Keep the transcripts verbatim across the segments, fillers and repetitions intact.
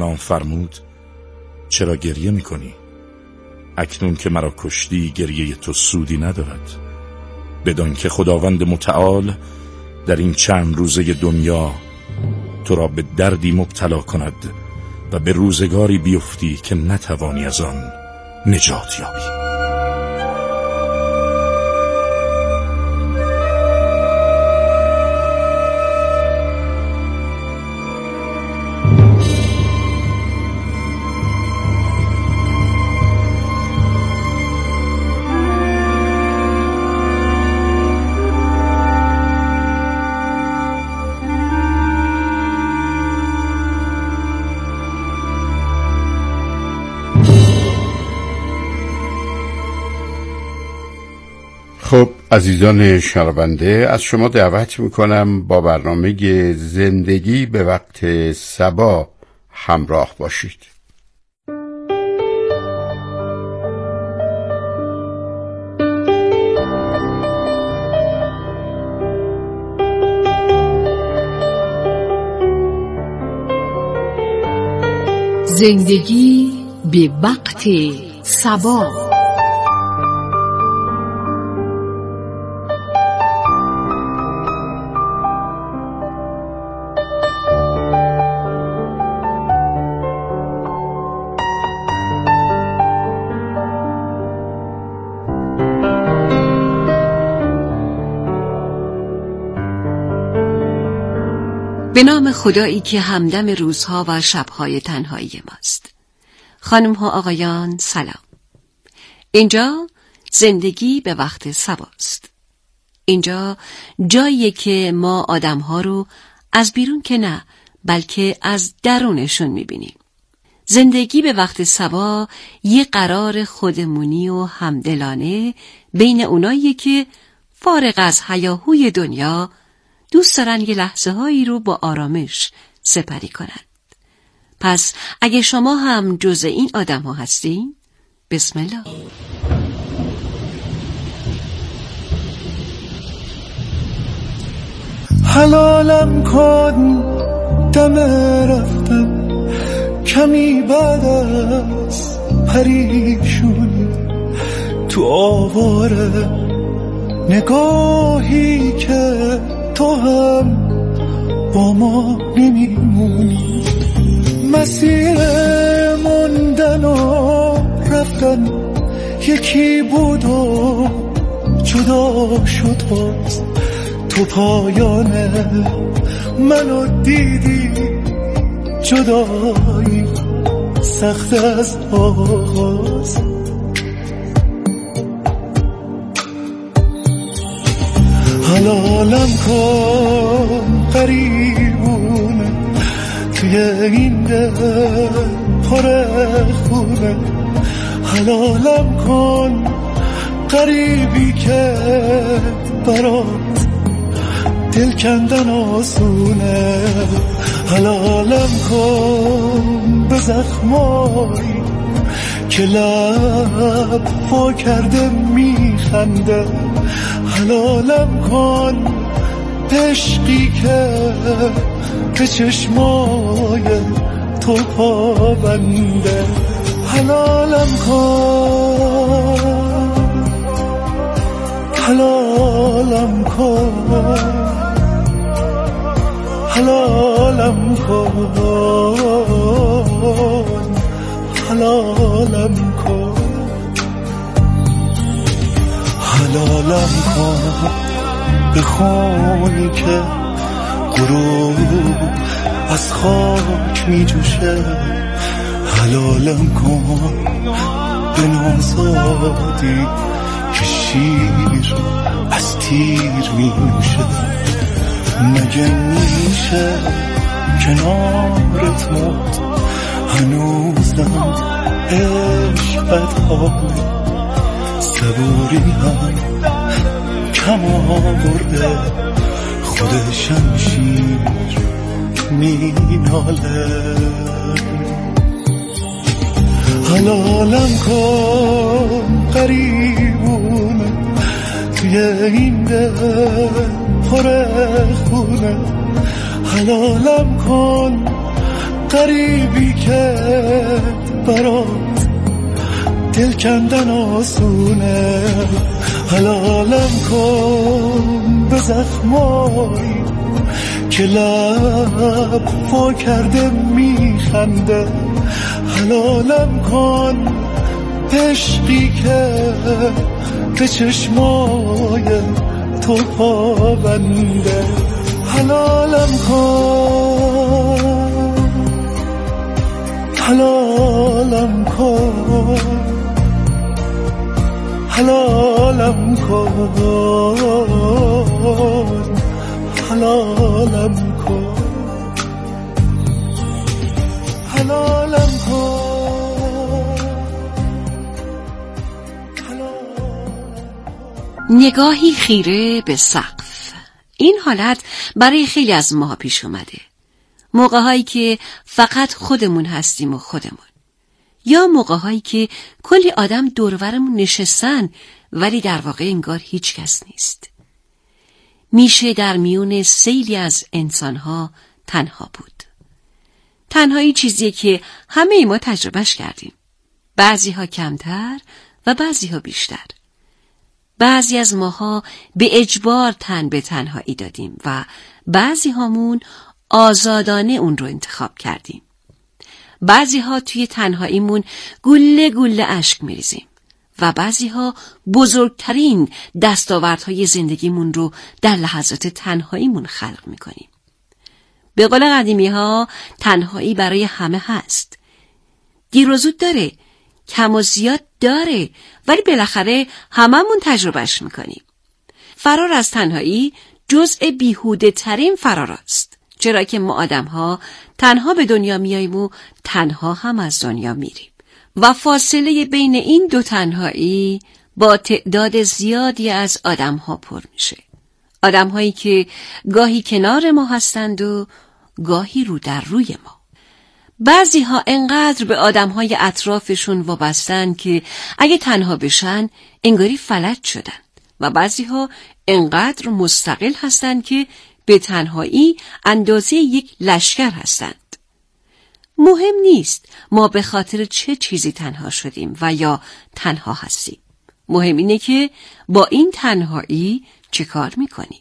سلام فرمود: چرا گریه میکنی؟ اکنون که مرا کشتی گریه تو سودی ندارد. بدان که خداوند متعال در این چند روزه دنیا تو را به دردی مبتلا کند و به روزگاری بیفتی که نتوانی از آن نجات یابی. خب عزیزان شنونده، از شما دعوت میکنم با برنامه زندگی به وقت صبا همراه باشید. زندگی به وقت صبا. به نام خدایی که همدم روزها و شبهای تنهایی ماست. خانم ها آقایان سلام. اینجا زندگی به وقت صباست. اینجا جاییه که ما آدم ها رو از بیرون که نه بلکه از درونشون میبینیم. زندگی به وقت صبا یه قرار خودمونی و همدلانه بین اونایی که فارغ از هیاهوی دنیا دوست دارن یه لحظه هایی رو با آرامش سپری کنند. پس اگه شما هم جز این آدم ها هستین، بسم الله. حلالم کن دم رفتن کمی بعد از پریشونی تو آواره نگاهی که تو هم با ما نمیمونی. مسیر موندن و رفتن یکی بود و جدا شد باز. تو پایانه منو دیدی جدایی سخت از آغاز. حلالم کن قریبونه توی این دل پر خونه. حلالم کن قریبی که برات دل کندن آسونه. حلالم کن به زخمایی که لب وا کرده میخنده. حلالم کن عشقی که به چشمای تو پابنده. حلالم کن حلالم کن حلالم کن حلالم کن حلالم کن به خونی که غروب از خاک می جوشه. حلالم کن به نوزادی که شیر از تیر می نوشه. مگه میشه کنارت موت هنوزم عشقت حاله. صبوری هم کم آورده خود شمشیر می ناله. حلالم کن قریبونه توی این دل پر خونه. حلالم کن غریبی که برات دل کندن آسونه، حلالم کن به زخمایی که لب وا کرده میخنده، حلالم کن عشقی که به چشمای تو پابنده، حلالم کن حلالم کن حلالم کن حلالم کن حلالم کن. نگاهی خیره به سقف. این حالت برای خیلی از ما پیش اومده. موقع‌هایی که فقط خودمون هستیم و خودمون، یا موقع‌هایی که کلی آدم دورورمون نشستن ولی در واقع انگار هیچ کس نیست. میشه در میون سیلی از انسانها تنها بود. تنهایی چیزیه که همه ما تجربهش کردیم. بعضی ها کمتر و بعضی ها بیشتر. بعضی از ماها به اجبار تن به تنهایی دادیم و بعضی هامون آزادانه اون رو انتخاب کردیم. بعضی ها توی تنهاییمون گله گله اشک میریزیم و بعضی ها بزرگترین دستاوردهای زندگیمون رو در لحظات تنهاییمون خلق میکنیم. به قول قدیمی ها تنهایی برای همه هست. دیر و زود داره، کم و زیاد داره، ولی بالاخره هممون تجربهش میکنیم. فرار از تنهایی جزء بیهوده ترین فراراست، چرا که ما آدم ها تنها به دنیا میاییم و تنها هم از دنیا میریم و فاصله بین این دو تنهایی با تعداد زیادی از آدم ها پر میشه. آدم هایی که گاهی کنار ما هستند و گاهی رو در روی ما. بعضی ها انقدر به آدم های اطرافشون وابستن که اگه تنها بشن انگاری فلج شدن و بعضی ها انقدر مستقل هستن که به تنهایی اندازه یک لشکر هستند. مهم نیست ما به خاطر چه چیزی تنها شدیم و یا تنها هستیم. مهم اینه که با این تنهایی چه کار میکنیم.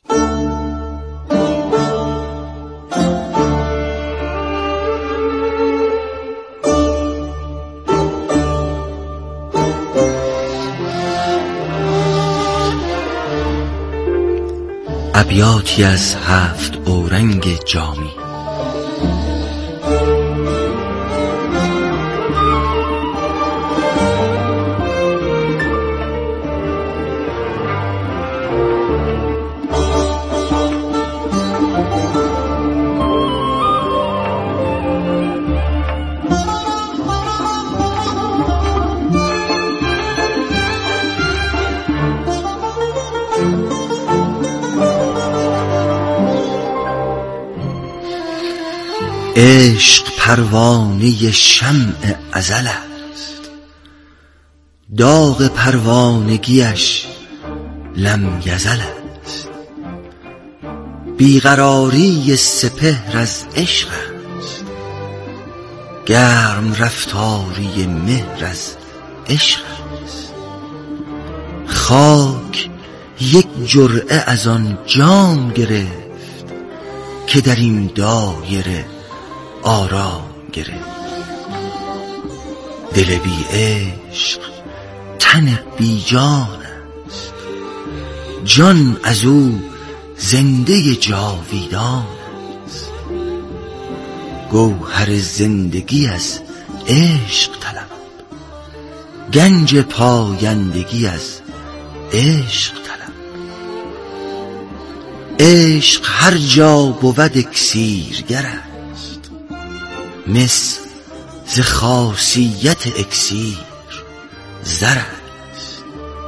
ابیاتی از هفت اورنگ جامی. عشق پروانه شمع ازل است، داغ پروانگیش لم یزل است. بیقراری سپهر از عشق است، گرم رفتاری مهر از عشق است. خاک یک جرعه از آن جام گرفت که در این دایره آرام گرفت. دل بی عشق تن بی جان است، جان از او زنده جاویدان است. گوهر زندگی از عشق طلب، گنج پایندگی از عشق طلب. عشق هر جا بود اکسیرگر است، مس ز خاصیت اکسیر زر است.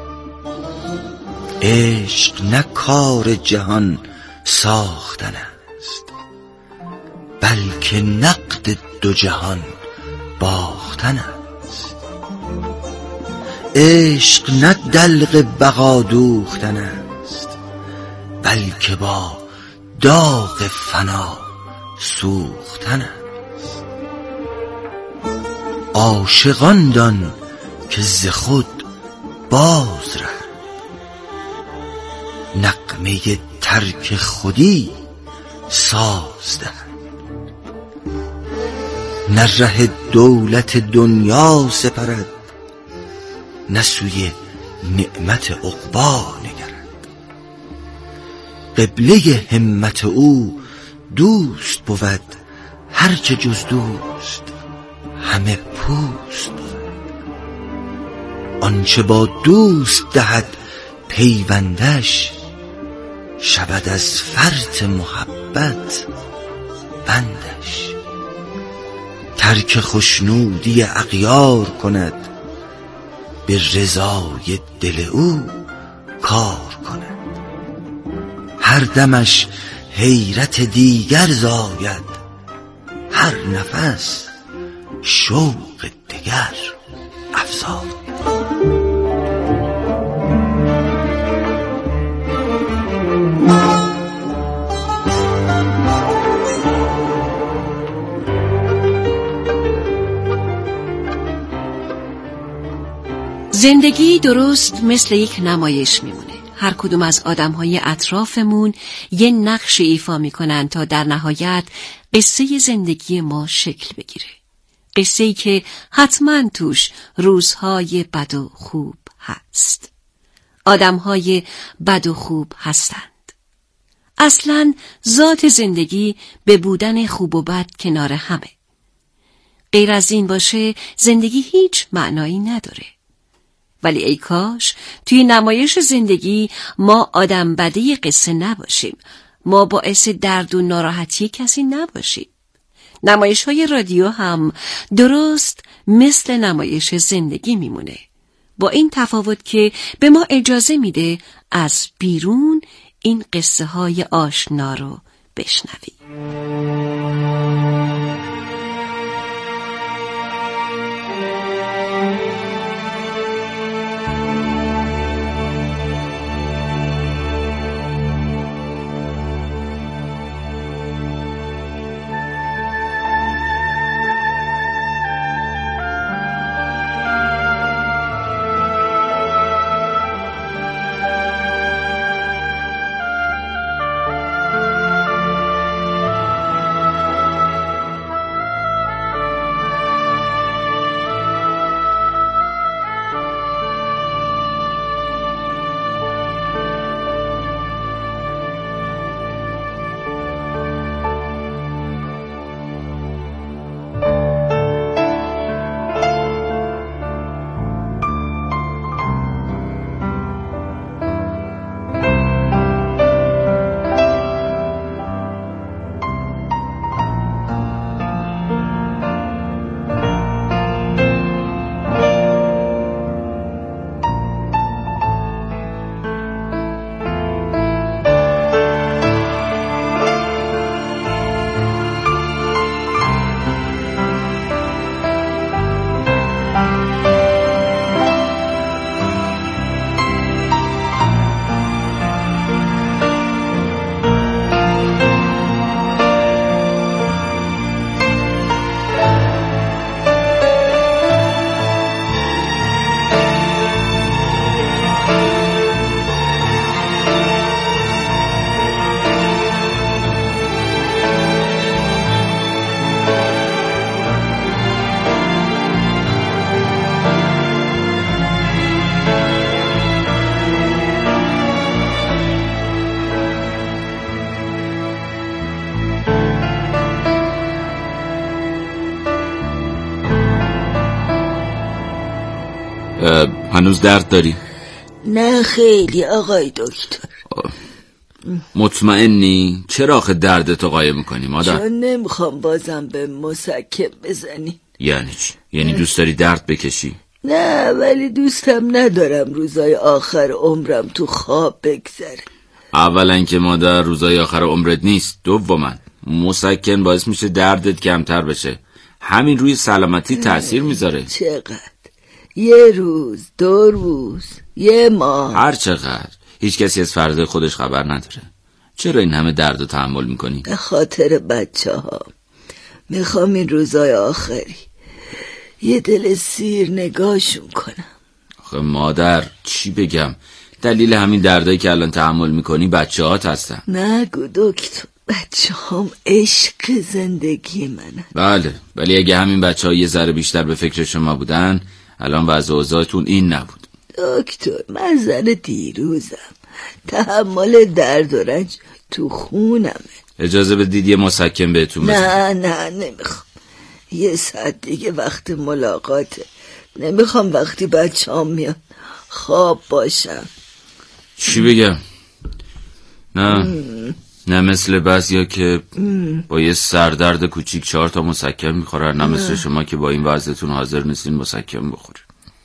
عشق نه کار جهان ساختن است، بلکه نقد دو جهان باختن است. عشق نه دلق بقا دوختن است، بلکه با داغ فنا سوختن است. عاشقان دان که ز خود باز رهند. نغمه ترک خودی ساز دهند. نه ره دولت دنیا سپرد، نه سوی نعمت عقبی نگرد. قبله همت او دوست بود، هرچه جز دوست همه پوست بود. آنچه با دوست دهد پیوندش، شود از فرط محبت بندش. ترک خشنودی اغیار کند، به رضای دل او کار کند. هر دمش حیرت دیگر زاید، هر نفس شوق دگر افزاید. زندگی درست مثل یک نمایش میمونه. هر کدوم از آدم‌های اطرافمون یه نقش ایفا میکنن تا در نهایت قصه زندگی ما شکل بگیره. قصه‌ای که حتما توش روزهای بد و خوب هست. آدم‌های بد و خوب هستند. اصلاً ذات زندگی به بودن خوب و بد کنار همه. غیر از این باشه زندگی هیچ معنایی نداره. ولی ای کاش توی نمایش زندگی ما آدم بده قصه نباشیم. ما باعث درد و ناراحتی کسی نباشیم. نمایش های رادیو هم درست مثل نمایش زندگی میمونه، با این تفاوت که به ما اجازه میده از بیرون این قصه های آشنا رو بشنویم. هنوز درد داری؟ نه خیلی آقای دکتر. مطمئنی؟ چرا آخه دردتو قایم میکنی مادر؟ چون نمیخوام بازم به مسکن بزنی. یعنی چی؟ یعنی دوست داری درد بکشی؟ نه ولی دوستم ندارم روزای آخر عمرم تو خواب بگذره. اولا که مادر روزای آخر عمرت نیست، دوما مسکن باعث میشه دردت کمتر بشه، همین روی سلامتی تأثیر میذاره. چقدر؟ یه روز، دو روز، یه ماه، هر چقدر. هیچ کسی از فردا خودش خبر نداره. چرا این همه درد رو تحمل میکنی؟ به خاطر بچه ها. میخوام این روزای آخری یه دل سیر نگاهشون کنم. آخه مادر چی بگم؟ دلیل همین دردایی که الان تحمل میکنی بچه هات هستن. نگو دکتر، بچه هم عشق زندگی منه. بله، ولی اگه همین بچه ها یه ذره بیشتر به فکر شما بودن الان وضع اوضاعتون این نبود. دکتر من زن دیروزم، تحمل درد و رنج تو خونمه. اجازه بدید یه مسکن بهتون بزنم. نه نه نمیخوام، یه ساعت دیگه وقت ملاقاته، نمیخوام وقتی بچه هم میاد خواب باشم. چی بگم؟ نه ام. نه مثل بعضیا که ام. با یه سردرد کوچیک چهار تا مسکن میخورن، نه مثل شما که با این وضعتون حاضر نیستین مسکن بخورین.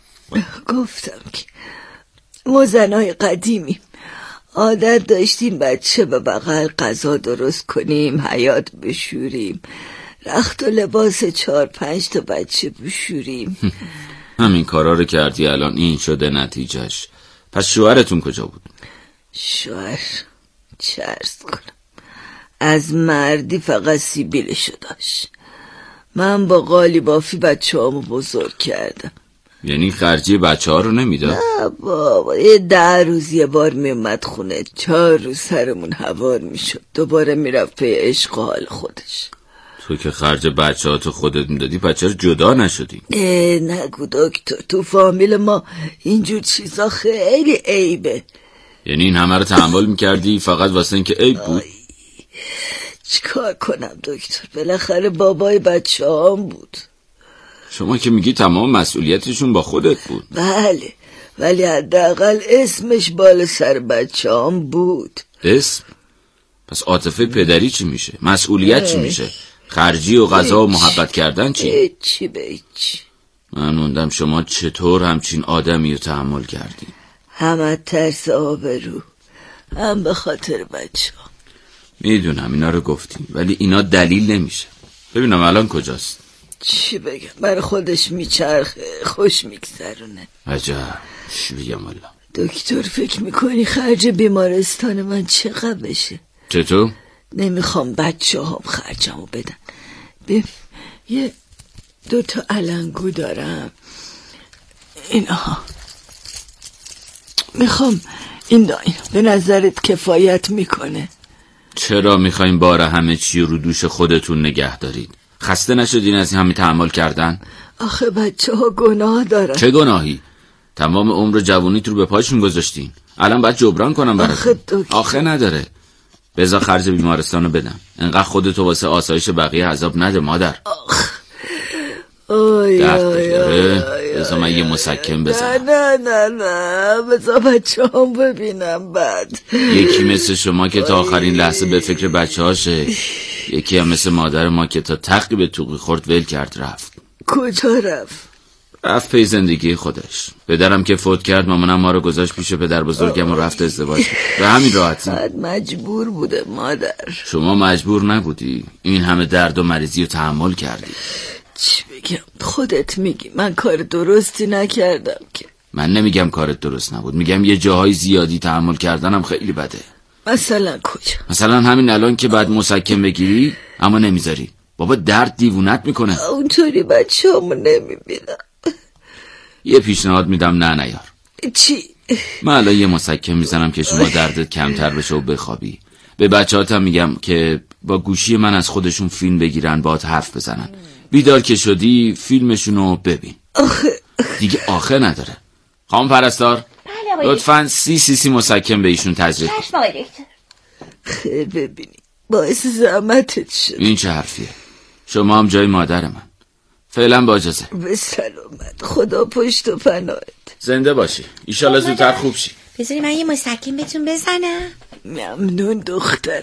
گفتم که ما زنای قدیمی عادت داشتیم بچه به بغل غذا درست کنیم، حیاط بشوریم، رخت و لباس چهار پنج تا بچه بشوریم. همین کارا رو کردی، الان این شده نتیجهش. پس شوهرتون کجا بود؟ شوهر چه عرض کنم، از مردی فقط سیبیلشو داشت. من با قالی بافی بچه هامو بزرگ کردم. یعنی خرجی بچه ها رو نمیداد؟ نه بابا، یه ده روز یه بار میومد خونه، چهار روز سرمون هوار میشد، دوباره میرفت پی عشق و حال خودش. تو که خرج بچه ها تو خودت میدادی، بچه رو جدا نشدی؟ اه نگو دکتر، تو فامیل ما اینجور چیزا خیلی عیبه. یعنی این همه رو تحمل میکردی فقط واسه این که عیب بود؟ چیکار کنم دکتر، بالاخره بابای بچه هم بود. شما که میگی تمام مسئولیتشون با خودت بود. بله، ولی حداقل اسمش بالا سر بچه هم بود. اسم؟ پس عاطفه پدری چی میشه؟ مسئولیت چی میشه؟ خرجی و غذا و محبت کردن چی؟ هیچی به هیچی. من موندم شما چطور همچین آدمی رو تحمل کردی؟ هم ترس آبرو، هم به خاطر بچه ها. میدونم اینا رو گفتیم، ولی اینا دلیل نمیشه. ببینم الان کجاست؟ چی بگم، برای خودش میچرخه، خوش میگذرونه. عجب، چی بگم والا. دکتر فکر میکنی خرج بیمارستان من چقدر بشه؟ چطور؟ نمیخوام بچه هم خرجمو بدن. ببین یه دوتا علنگو دارم، اینها میخوام این داین به نظرت کفایت میکنه؟ چرا میخواین بار همه چی رو دوش خودتون نگه دارید؟ خسته نشدین از این همه تحمل کردن؟ آخه بچه ها گناه دارن. چه گناهی؟ تمام عمر جوونیت رو به پایشون گذاشتین، الان باید جبران کنم براتون. آخه, آخه نداره. بذار خرج بیمارستانو بدم، انقدر خودتو واسه آسایش بقیه عذاب نده مادر. آخ آی درد آی بگیره. آی بذار من یه مسکن بزنم. نه نه نه بذار بچه هم ببینم بعد. یکی مثل شما که تا آخرین لحظه به فکر بچه هاشه، یکی هم مثل مادر ما که تا تقی به توقی خورد ول کرد رفت. کجا رفت؟ رفت پی زندگی خودش. پدرم که فوت کرد مامانم ما رو گذاشت پیش پدر بزرگم و رفت ازدواج. به همین راحتی. بعد مجبور بوده مادر. شما مجبور نبودی، این همه درد و مریضی رو تحمل کردی. چی بگم، خودت میگی من کار درستی نکردم که. من نمیگم کارت درست نبود، میگم یه جاهای زیادی تحمل کردنم خیلی بده. مثلا کجا؟ مثلا همین الان که بعد مسکن بگیری اما نمیذاری. بابا درد دیوونت میکنه. اونطوری بچه همو نمیبینم. یه پیشنهاد میدم، نه نیار. چی؟ من الان یه مسکن میزنم که شما دردت کمتر بشه و بخوابی. به بچه‌هاتم میگم که با گوشی من از خودشون فیلم بگیرن، باهات حرف بزنن. بیدار که شدی فیلمشونو ببین. آخه دیگه آخه نداره. خانم پرستار لطفاً سی سی سی مسکن به ایشون تزریق کن. خیر ببینی باعث زحمتت شد. این چه حرفیه؟ شما هم جای مادر من. فعلا با اجازه. به سلامت، خدا پشت و پناهت. زنده باشی، ایشالله زودتر خوب شی. بذاری من یه مسکن بهتون بزنم. ممنون دختر.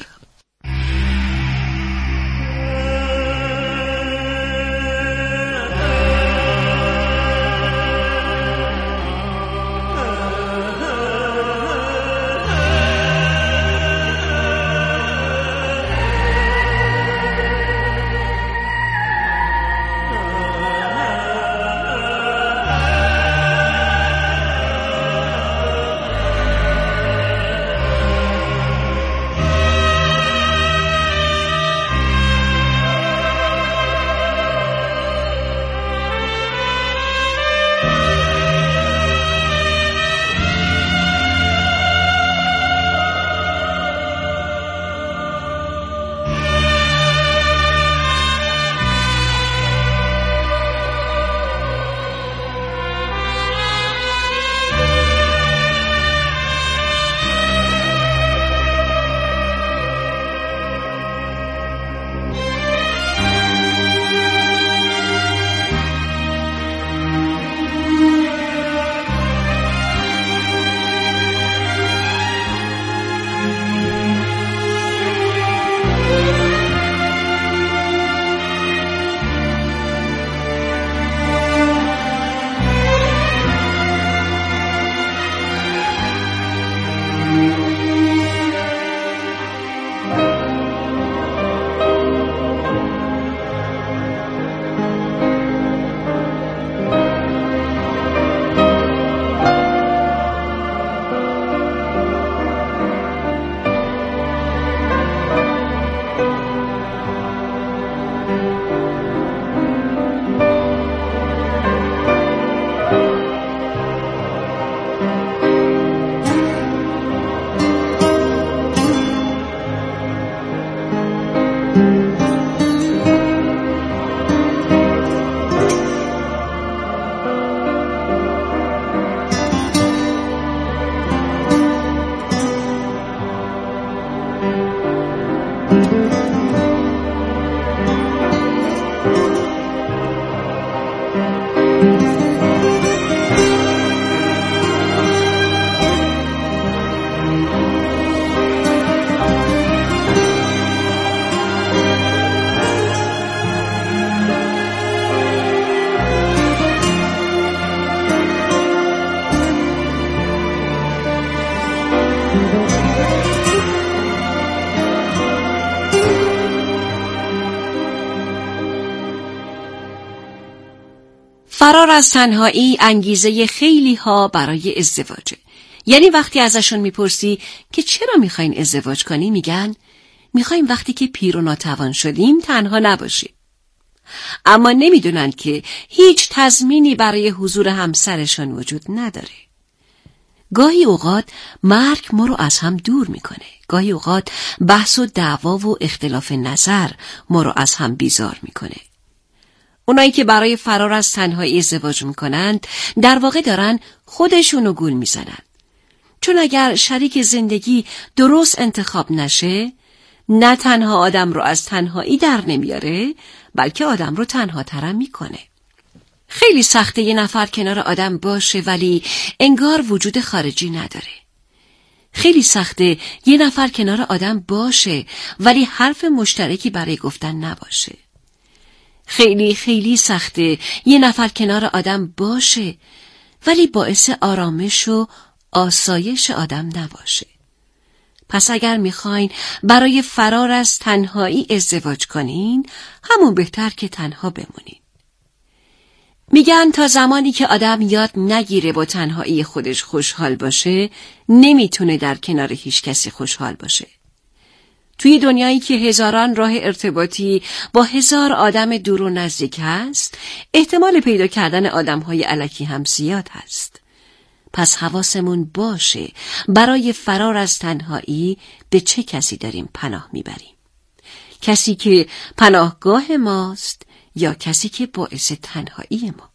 فرار از تنهایی انگیزه خیلی ها برای ازدواجه. یعنی وقتی ازشون میپرسی که چرا میخواین ازدواج کنی، میگن میخوایم وقتی که پیر و ناتوان شدیم تنها نباشیم. اما نمیدونن که هیچ تضمینی برای حضور همسرشون وجود نداره. گاهی اوقات مرگ ما رو از هم دور میکنه. گاهی اوقات بحث و دعوا و اختلاف نظر ما رو از هم بیزار میکنه. اونایی که برای فرار از تنهایی ازدواج میکنند در واقع دارن خودشونو گول میزنن. چون اگر شریک زندگی درست انتخاب نشه، نه تنها آدم رو از تنهایی در نمیاره، بلکه آدم رو تنها ترم میکنه. خیلی سخته یه نفر کنار آدم باشه ولی انگار وجود خارجی نداره. خیلی سخته یه نفر کنار آدم باشه ولی حرف مشترکی برای گفتن نباشه. خیلی خیلی سخته یه نفر کنار آدم باشه ولی باعث آرامش و آسایش آدم نباشه. پس اگر میخواین برای فرار از تنهایی ازدواج کنین، همون بهتر که تنها بمونین. میگن تا زمانی که آدم یاد نگیره با تنهایی خودش خوشحال باشه، نمیتونه در کنار هیچ کسی خوشحال باشه. توی دنیایی که هزاران راه ارتباطی با هزار آدم دور و نزدیک هست، احتمال پیدا کردن آدم‌های الکی هم زیاد هست. پس حواسمون باشه برای فرار از تنهایی به چه کسی داریم پناه میبریم. کسی که پناهگاه ماست یا کسی که باعث تنهایی ما.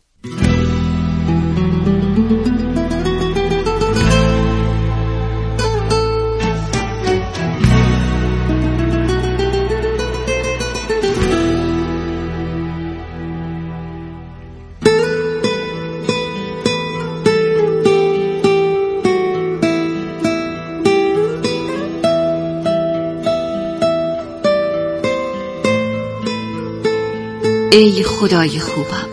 ای خدای خوبم،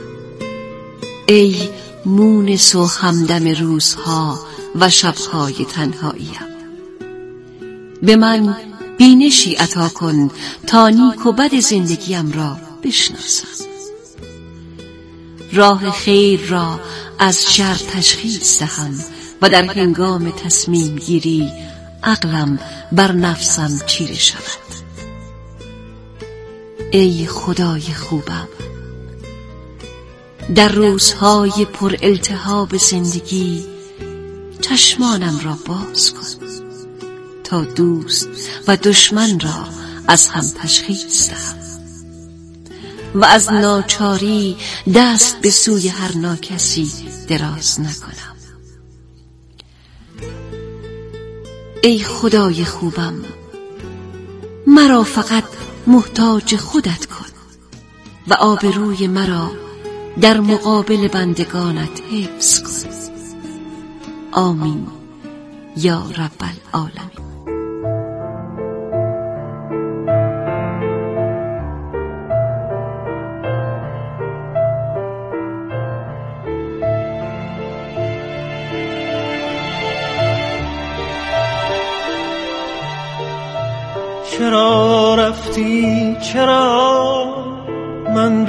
ای مونس و همدم روزها و شبهای تنهاییم، به من بینشی عطا کن تا نیک و بد زندگیم را بشناسم. راه خیر را از شر تشخیص دهم و در هنگام تصمیم گیری عقلم بر نفسم چیره شود. ای خدای خوبم، در روزهای پر التهاب زندگی چشمانم را باز کن تا دوست و دشمن را از هم تشخیص دهم و از ناچاری دست به سوی هر ناکسی دراز نکنم. ای خدای خوبم، مرا فقط محتاج خودت کن و آبروی مرا در مقابل بندگانت حفظ کن. آمین یا رب العالمین. چرا رفتی، چرا من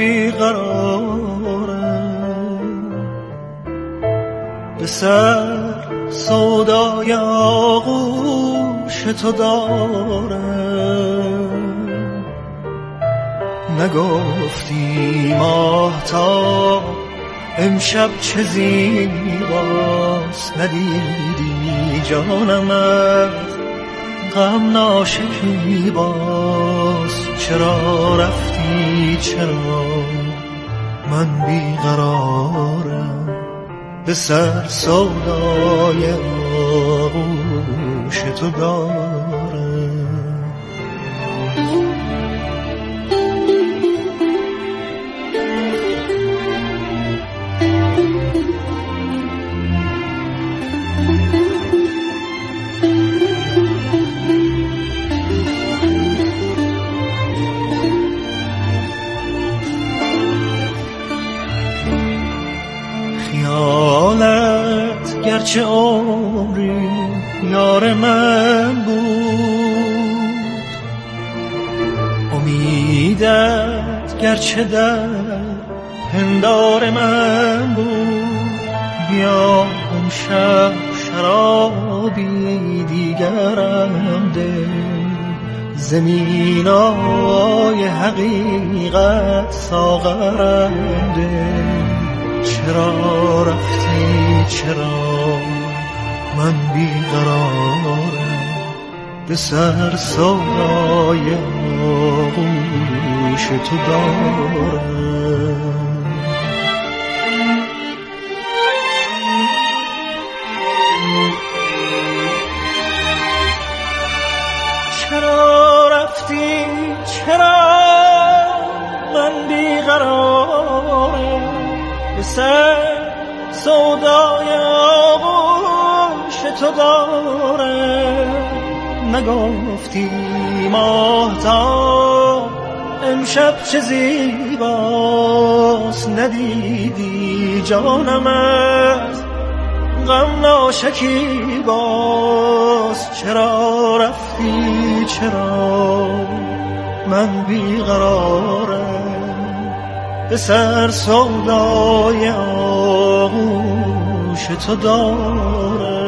بیقرارم، به سر سودای آغوش تو دارم. نگفتی ماهتاب امشب چه زیباست، ندیدی جانمت غم ناشکی باز. چرا رفتی، چرا من بیقرارم، به سر سودای آغوش تو دارم. خیالت گرچه عمری یار من بود، امیدت گرچه در پندار من بود. بیا امشب شرابی دیگرم ده، زمینای حقیقت ساغرم ده. چرا رفتی چرا من بیقرارم، به سر سودای آغوش تو دارم. چرا رفتی چرا من بیقرارم، به سر سودای آغوش تو دارم. نگفتی ماهتاب امشب چه زیباست، ندیدی جانمت غم ناشکیباست. چرا رفتی چرا من بیقرارم، به سر سودای آغوش تو دارم.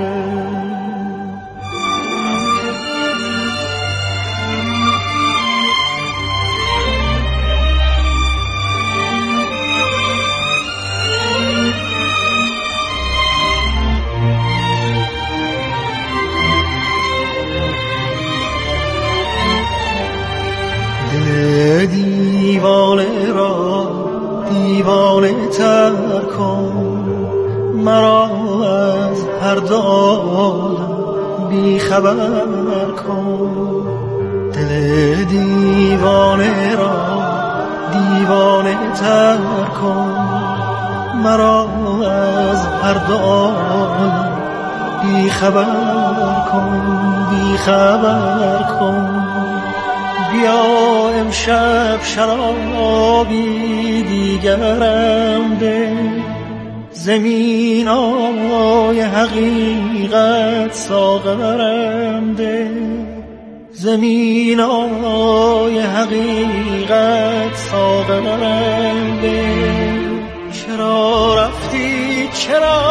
دیوانه را دیوانه تر کن، مرا از هر دو عالم بی خبر کن. دل دیوانه را دیوانه تر کن، مرا از هر دو عالم بی خبر کن، بی خبر کن. بیا امشب شرابی دیگرم ده، زمینای حقیقت ساغرم ده، زمینای حقیقت ساغرم ده. چرا رفتی چرا